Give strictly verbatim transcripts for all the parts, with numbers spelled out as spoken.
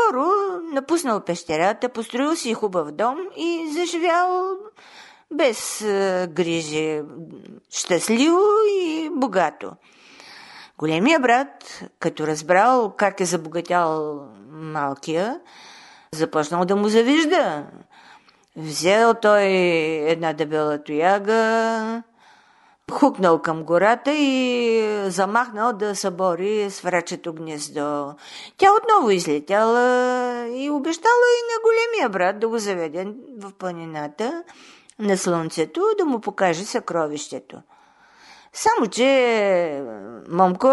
скоро напуснал пещерата, построил си хубав дом и заживял без е, грижи, щастливо и богато. Големия брат, като разбрал как е забогатял малкия, започнал да му завижда. Взел той една дебела тояга, хукнал към гората и замахнал да събори сврачето гнездо. Тя отново излетяла и обещала и на големия брат да го заведе в планината на слънцето, да му покаже съкровището. Само че, момко,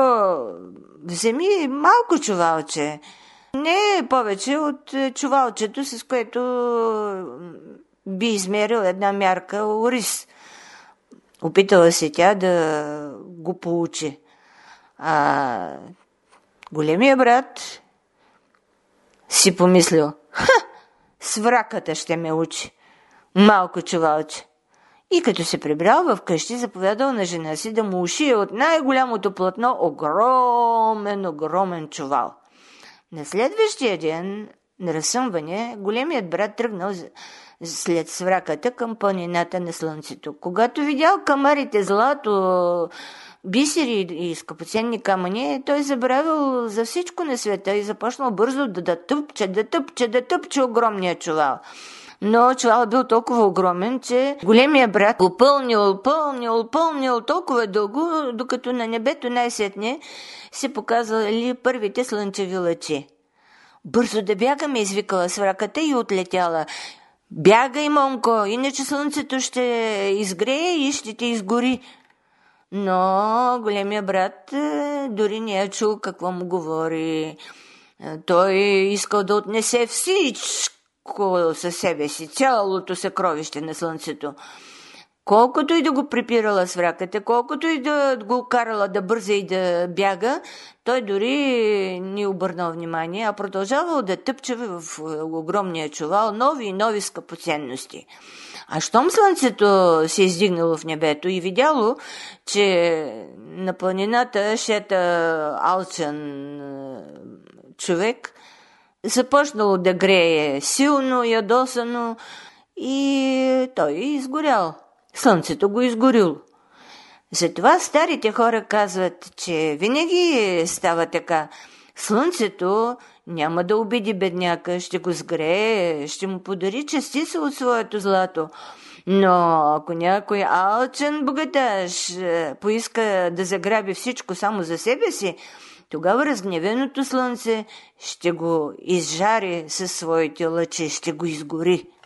вземи малко чувалче. Не е повече от чувалчето, с което би измерил една мярка ориз. Опитала се тя да го получи. А големия брат си помислил: ха, свраката ще ме учи. Малко чувалче. И като се прибрал в къщи, заповядал на жена си да му ушие от най-голямото платно огромен, огромен чувал. На следващия ден, на разсъмване, големият брат тръгнал след свраката към планината на слънцето. Когато видял камарите злато, бисери и скъпоценни камъни, той забравил за всичко на света и започнал бързо да, да тъпче, да тъпче, да тъпче огромния чувал. Но чувал бил толкова огромен, че големия брат го пълнил, пълнил, пълнил толкова дълго, докато на небето най-сетне се показали първите слънчеви лъчи. Бързо да бягаме, извикала свраката и отлетяла. Бягай, момко, иначе слънцето ще изгрее и ще те изгори. Но големия брат дори не е чул какво му говори. Той искал да отнесе всичко със себе си, цялото съкровище на слънцето. Колкото и да го припирала свраката, колкото и да го карала да бърза и да бяга, той дори не обърнал внимание, а продължавал да тъпче в огромния чувал нови и нови скъпоценности. А щом слънцето се издигнало в небето и видяло, че на планината шета алчен човек, започнало да грее силно, ядосано и той изгорял. Слънцето го изгорило. Затова старите хора казват, че винаги става така. Слънцето няма да обиди бедняка, ще го сгрее, ще му подари частица от своето злато. Но ако някой алчен богаташ поиска да заграби всичко само за себе си, тогава разгневеното слънце ще го изжари със своите лъчи, ще го изгори.